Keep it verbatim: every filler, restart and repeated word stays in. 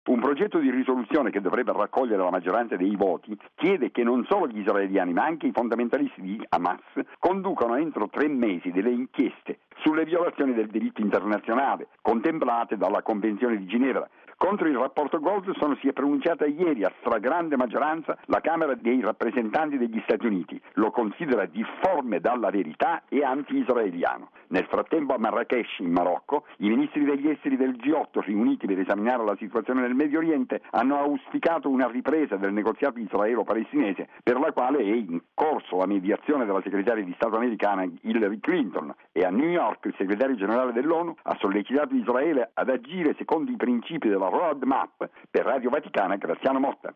Un progetto di risoluzione che dovrebbe raccogliere la maggioranza dei voti chiede che non solo gli israeliani ma anche i fondamentalisti di Hamas conducano entro tre mesi delle inchieste sulle violazioni del diritto internazionale contemplate dalla Convenzione di Ginevra. Contro il rapporto Goldstone si è pronunciata ieri a stragrande maggioranza la Camera dei rappresentanti degli Stati Uniti. Lo considera difforme dalla verità e anti-israeliano. Nel frattempo a Marrakech, in Marocco, i ministri degli esteri del G otto riuniti per esaminare la situazione nel Medio Oriente hanno auspicato una ripresa del negoziato israelo-palestinese per la quale è in corso la mediazione della segretaria di Stato americana Hillary Clinton, e a New York il segretario generale dell'ONU ha sollecitato Israele ad agire secondo i principi della roadmap. Per Radio Vaticana, Graziano Motta.